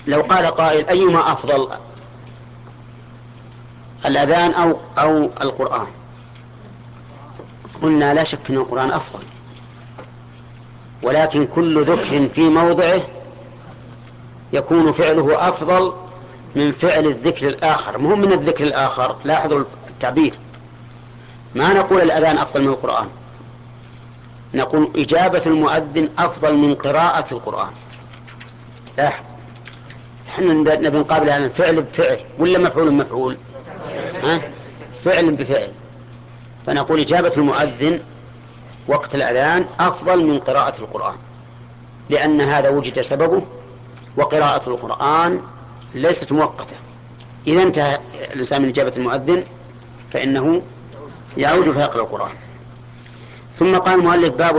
لو قال قائل أيما أفضل، الأذان أو القرآن؟ قلنا لا شك أن القرآن أفضل، ولكن كل ذكر في موضعه يكون فعله أفضل من فعل الذكر الآخر. مهم من الذكر الآخر، لاحظوا التعبير، ما نقول الأذان أفضل من القرآن، نقول إجابة المؤذن أفضل من قراءة القرآن. لاحظ، نحن نبي نقابل هذا فعل بفعل ولا مفعول بمفعول؟ فعل بفعل. فنقول إجابة المؤذن وقت الأذان أفضل من قراءة القرآن، لأن هذا وجد سببه، وقراءة القرآن ليست مؤقتة. إذا انتهى الإنسان من إجابة المؤذن فإنه يعود فيقرأ القرآن. ثم قال المؤلف: باب